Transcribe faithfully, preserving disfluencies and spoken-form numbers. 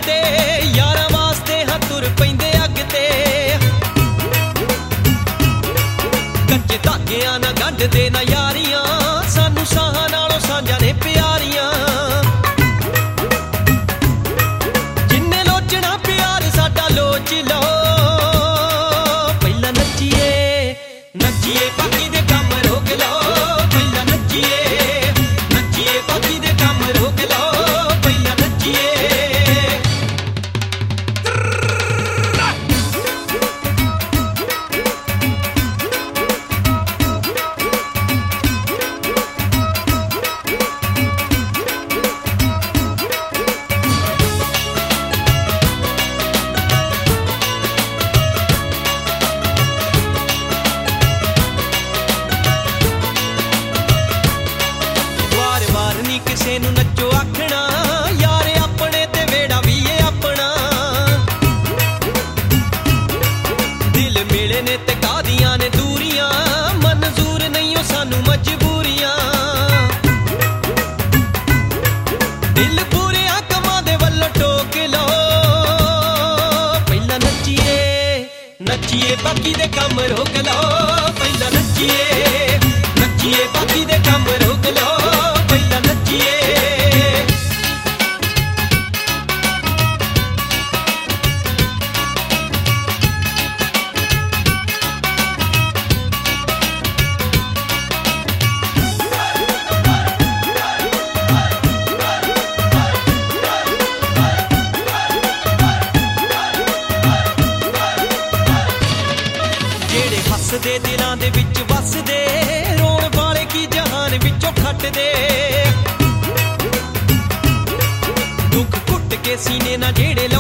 ते यारां वास्ते हां तुर पैंदे अग ते कच्चे धागियां ना गंढदे ना यारियां सानू साहां नालों सांझां ने प्यारियां जिन्ने लोचना प्यार साडा लोच लो पहिला नच्चीए नच्चीए बाकी दे कम रोक लो पहिला नच्चीए नच्चीए बाकी दे कम रोक लो पहिला नच्चीए किसे नू नच्चो आखना यार अपने ते वेड़ा भी है अपना दिल मिले ने ते कादियां ने दूरियां मंजूर नहीं हो सानू मजबूरियां दिल पूरे कमां दे वल्लों टोक लो पहला नच्चीए नच्चीए बाकी दे कम रोक लो पहला नच्चीए नच्चीए बाकी दे कम रोक लो पहिला नच्चीए जेड़े हसदे दिलां दे विच वसदे रोण वाले की जहान विचों खटदे दुख घुट के सीने ना जेड़े